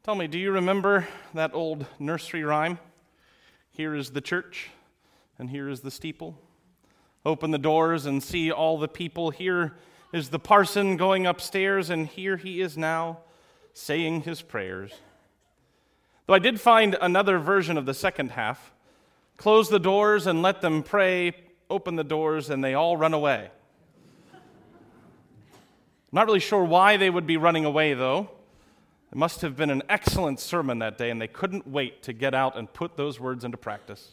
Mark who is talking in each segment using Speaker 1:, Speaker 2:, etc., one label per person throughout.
Speaker 1: Tell me, do you remember that old nursery rhyme? Here is the church, and here is the steeple. Open the doors and see all the people. Here is the parson going upstairs, and here he is now saying his prayers. Though I did find another version of the second half. Close the doors and let them pray. Open the doors and they all run away. I'm not really sure why they would be running away, though. It must have been an excellent sermon that day, and they couldn't wait to get out and put those words into practice.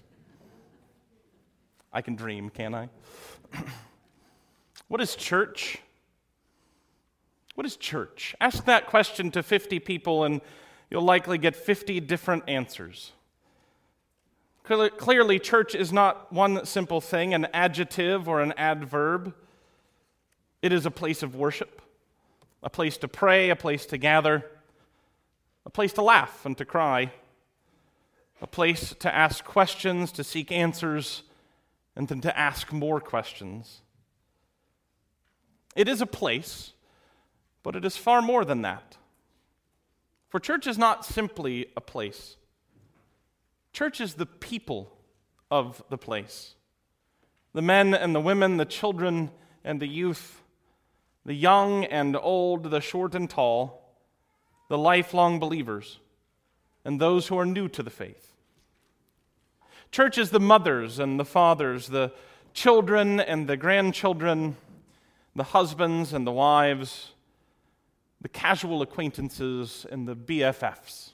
Speaker 1: I can dream, can't I? What is church? What is church? Ask that question to 50 people, and you'll likely get 50 different answers. Clearly, church is not one simple thing, an adjective or an adverb. It is a place of worship, a place to pray, a place to gather, a place to laugh and to cry, a place to ask questions, to seek answers, and then to ask more questions. It is a place, but it is far more than that. For church is not simply a place. Church is the people of the place. The men and the women, the children and the youth, the young and old, the short and tall, the lifelong believers, and those who are new to the faith. Church is the mothers and the fathers, the children and the grandchildren, the husbands and the wives, the casual acquaintances and the BFFs.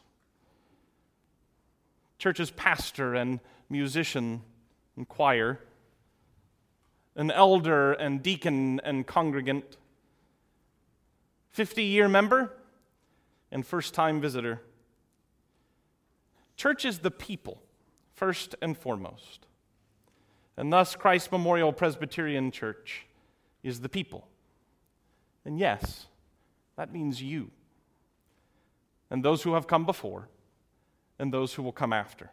Speaker 1: Church is pastor and musician and choir, an elder and deacon and congregant, 50-year member and first-time visitor. Church is the people, first and foremost. And thus, Christ Memorial Presbyterian Church is the people. And yes, that means you, and those who have come before, and those who will come after.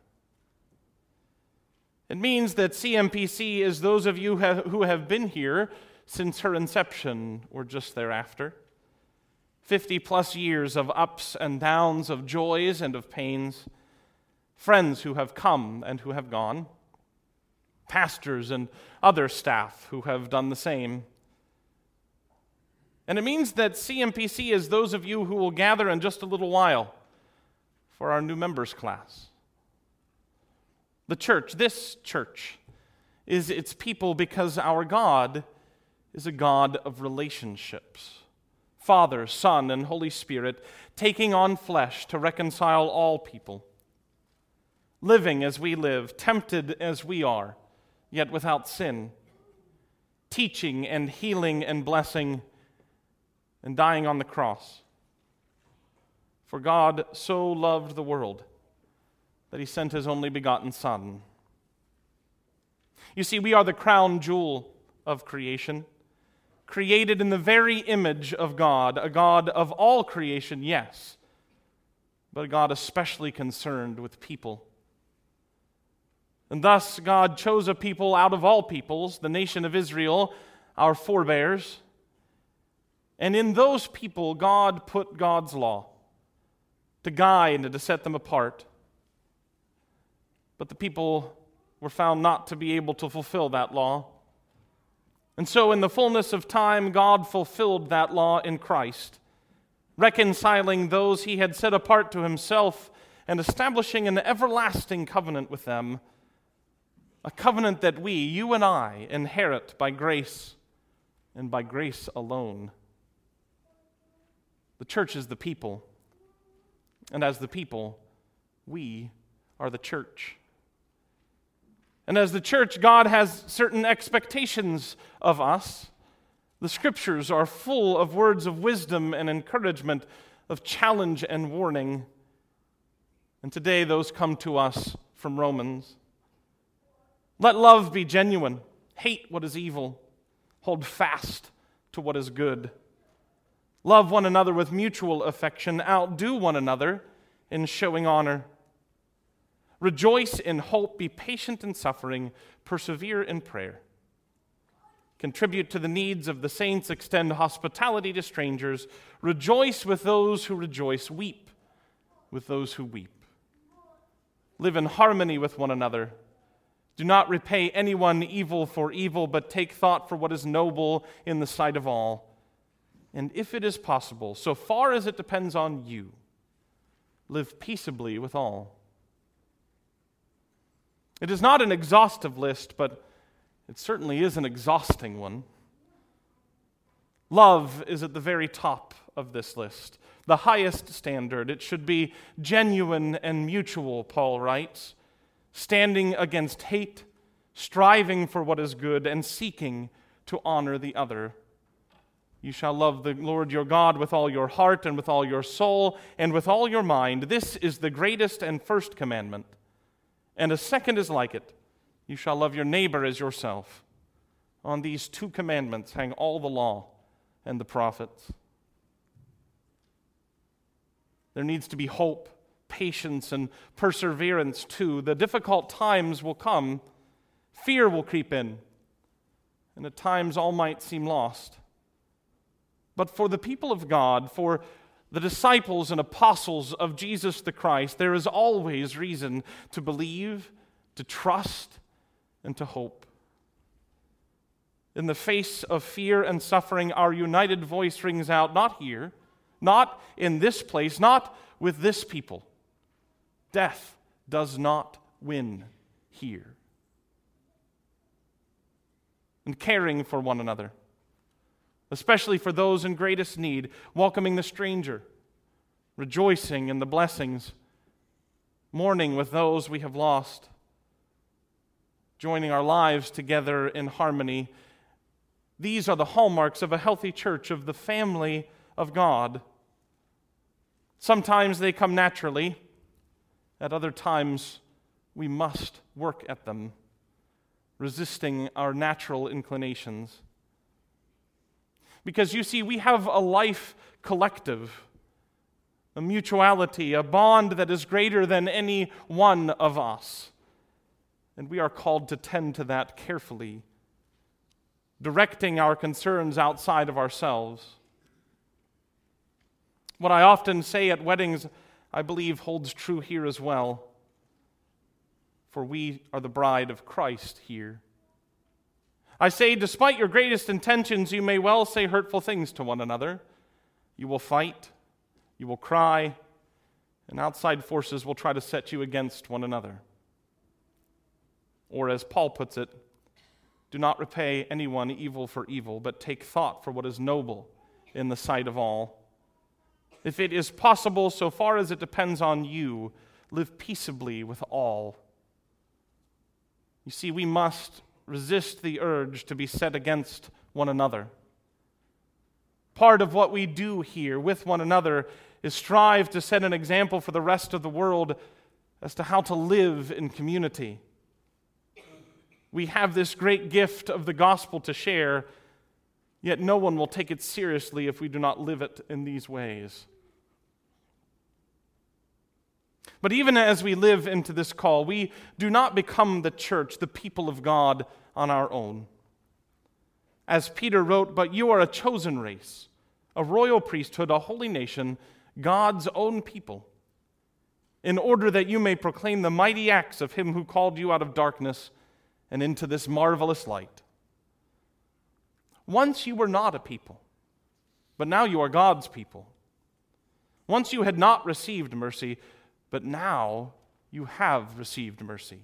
Speaker 1: It means that CMPC is those of you who have been here since her inception or just thereafter. 50-plus years of ups and downs, of joys and of pains. Friends who have come and who have gone. Pastors and other staff who have done the same. And it means that CMPC is those of you who will gather in just a little while for our new members class. The church, this church, is its people because our God is a God of relationships. Father, Son, and Holy Spirit taking on flesh to reconcile all people. Living as we live, tempted as we are, yet without sin. Teaching and healing and blessing and dying on the cross. For God so loved the world that he sent his only begotten Son. You see, we are the crown jewel of creation, created in the very image of God, a God of all creation, yes, but a God especially concerned with people. And thus God chose a people out of all peoples, the nation of Israel, our forebears, and in those people God put God's law to guide and to set them apart. But the people were found not to be able to fulfill that law. And so in the fullness of time, God fulfilled that law in Christ, reconciling those he had set apart to himself and establishing an everlasting covenant with them, a covenant that we, you and I, inherit by grace and by grace alone. The church is the people, and as the people, we are the church. And as the church, God has certain expectations of us. The scriptures are full of words of wisdom and encouragement, of challenge and warning. And today those come to us from Romans. Let love be genuine. Hate what is evil. Hold fast to what is good. Love one another with mutual affection. Outdo one another in showing honor. Rejoice in hope, be patient in suffering, persevere in prayer. Contribute to the needs of the saints, extend hospitality to strangers, rejoice with those who rejoice, weep with those who weep. Live in harmony with one another. Do not repay anyone evil for evil, but take thought for what is noble in the sight of all. And if it is possible, so far as it depends on you, live peaceably with all. It is not an exhaustive list, but it certainly is an exhausting one. Love is at the very top of this list, the highest standard. It should be genuine and mutual, Paul writes, standing against hate, striving for what is good, and seeking to honor the other. You shall love the Lord your God with all your heart and with all your soul and with all your mind. This is the greatest and first commandment. And a second is like it. You shall love your neighbor as yourself. On these two commandments hang all the law and the prophets. There needs to be hope, patience, and perseverance too. The difficult times will come. Fear will creep in. And at times all might seem lost. But for the people of God, for the disciples and apostles of Jesus the Christ, there is always reason to believe, to trust, and to hope. In the face of fear and suffering, our united voice rings out, not here, not in this place, not with this people. Death does not win here. And caring for one another, especially for those in greatest need, welcoming the stranger, rejoicing in the blessings, mourning with those we have lost, joining our lives together in harmony. These are the hallmarks of a healthy church, of the family of God. Sometimes they come naturally. At other times, we must work at them, resisting our natural inclinations. Because you see, we have a life collective, a mutuality, a bond that is greater than any one of us. And we are called to tend to that carefully, directing our concerns outside of ourselves. What I often say at weddings, I believe holds true here as well. For we are the bride of Christ here. I say, despite your greatest intentions, you may well say hurtful things to one another. You will fight, you will cry, and outside forces will try to set you against one another. Or as Paul puts it, do not repay anyone evil for evil, but take thought for what is noble in the sight of all. If it is possible, so far as it depends on you, live peaceably with all. You see, we must resist the urge to be set against one another. Part of what we do here with one another is strive to set an example for the rest of the world as to how to live in community. We have this great gift of the gospel to share, yet no one will take it seriously if we do not live it in these ways. But even as we live into this call, we do not become the church, the people of God, on our own. As Peter wrote, but you are a chosen race, a royal priesthood, a holy nation, God's own people, in order that you may proclaim the mighty acts of him who called you out of darkness and into this marvelous light. Once you were not a people, but now you are God's people. Once you had not received mercy, but now you have received mercy.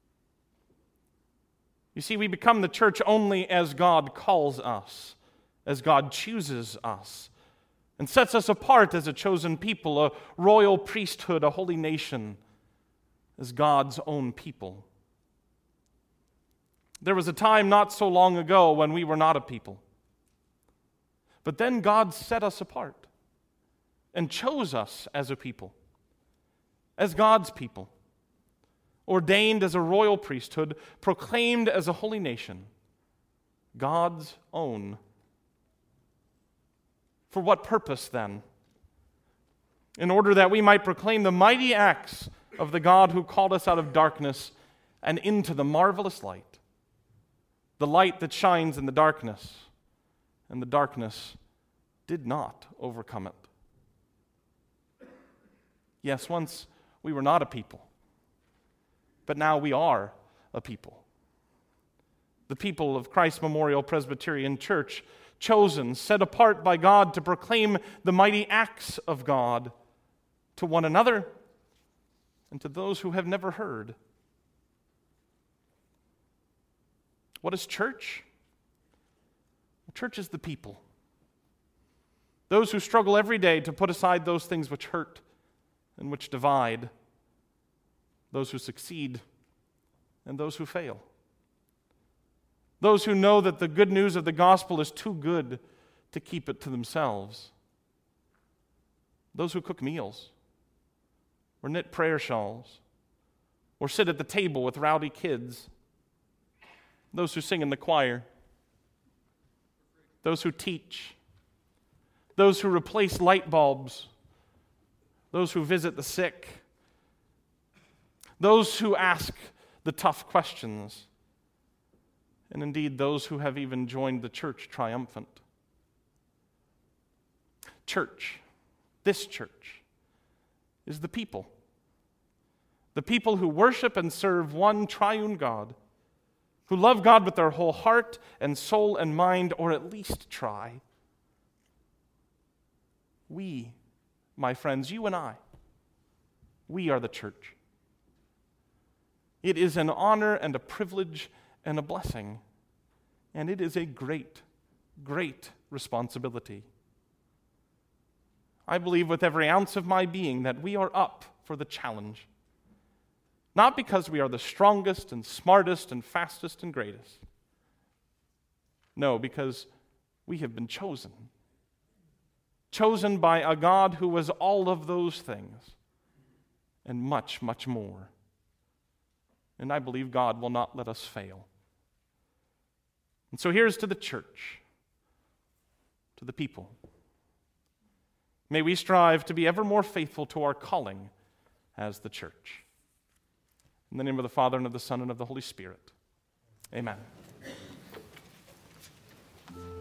Speaker 1: You see, we become the church only as God calls us, as God chooses us, and sets us apart as a chosen people, a royal priesthood, a holy nation, as God's own people. There was a time not so long ago when we were not a people. But then God set us apart and chose us as a people, as God's people, ordained as a royal priesthood, proclaimed as a holy nation, God's own. For what purpose then? In order that we might proclaim the mighty acts of the God who called us out of darkness and into the marvelous light, the light that shines in the darkness, and the darkness did not overcome it. Yes, once we were not a people, but now we are a people. The people of Christ Memorial Presbyterian Church, chosen, set apart by God to proclaim the mighty acts of God to one another and to those who have never heard. What is church? Church is the people. Those who struggle every day to put aside those things which hurt and which divide. Those who succeed and those who fail. Those who know that the good news of the gospel is too good to keep it to themselves. Those who cook meals, or knit prayer shawls, or sit at the table with rowdy kids. Those who sing in the choir. Those who teach. Those who replace light bulbs. Those who visit the sick. Those who ask the tough questions. And indeed, those who have even joined the church triumphant. Church, this church, is the people. The people who worship and serve one triune God, who love God with their whole heart and soul and mind, or at least try. We, my friends, you and I, we are the church. It is an honor and a privilege and a blessing, and it is a great, great responsibility. I believe with every ounce of my being that we are up for the challenge, not because we are the strongest and smartest and fastest and greatest. No, because we have been chosen. Chosen by a God who was all of those things and much, much more. And I believe God will not let us fail. And so here's to the church, to the people. May we strive to be ever more faithful to our calling as the church. In the name of the Father, and of the Son, and of the Holy Spirit. Amen.